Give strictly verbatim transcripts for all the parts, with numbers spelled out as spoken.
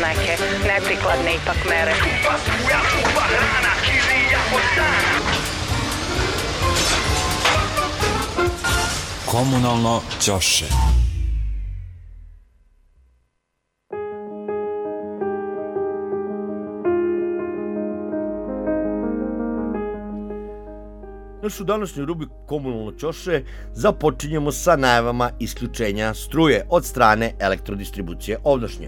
neke neprikladne ipak mere. Komunalno ćoše. Našu današnju rubriku Komunalno ćoše započinjemo sa najavama isključenja struje od strane Elektrodistribucije Ovdašnje.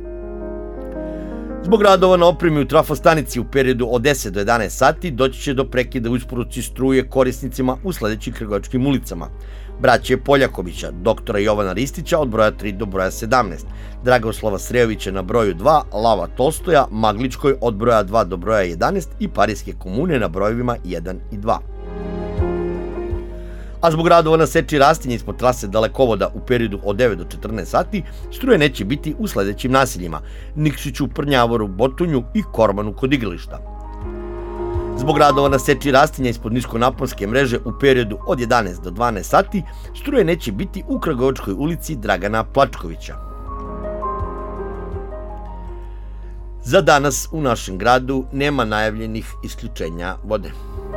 Zbog radova na opremi u trafostanici u periodu od deset do jedanaest sati doći će do prekida u isporuci struje korisnicima u sledećim Krgujevačkim ulicama: braće Poljakovića, doktora Jovana Ristića od broja tri do broja sedamnaest, Dragoslava Srejovića na broju dva, Lava Tolstoja, Magličkoj od broja dva do broja jedanaest i Parijske komune na brojevima jedan i dva. A zbog radova na seči rastinja ispod trase dalekovoda u periodu od devet do četrnaest sati, struje neće biti u sledećim naseljima: Nikšiću, Prnjavoru, Botunju i Kormanu kod igrališta. Zbog radova na seči rastinja ispod niskonaponske mreže u periodu od jedanaest do dvanaest sati, struje neće biti u Kragujevačkoj ulici Dragana Plačkovića. Za danas u našem gradu nema najavljenih isključenja vode.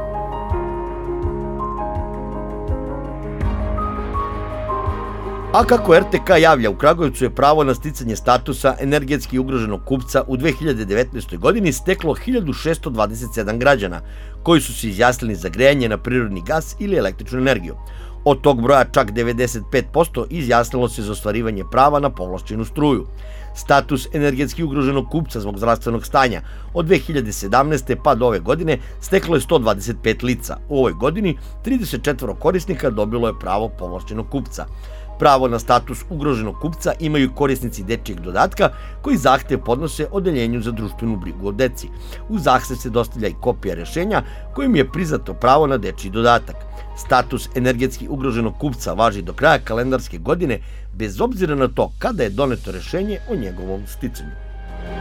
A kako er te ka javlja, u Kragujevcu je pravo na sticanje statusa energetski ugroženog kupca u dve hiljade devetnaestoj. godini steklo hiljadu šesto dvadeset sedam građana, koji su se izjasnili za grejanje na prirodni gas ili električnu energiju. Od tog broja čak devedeset pet posto izjasnilo se za ostvarivanje prava na povlašćenu struju. Status energetski ugroženog kupca zbog zdravstvenog stanja od dve hiljade sedamnaeste. pa do ove godine steklo je sto dvadeset pet lica. U ovoj godini trideset četvoro korisnika dobilo je pravo povlašćenog kupca. Pravo na status ugroženog kupca imaju korisnici dečijeg dodatka koji zahtev podnose Odeljenju za društvenu brigu o deci. U zahtev se dostavlja i kopija rešenja kojim je priznato pravo na dečiji dodatak. Status energetski ugroženog kupca važi do kraja kalendarske godine bez obzira na to kada je doneto rešenje o njegovom sticanju.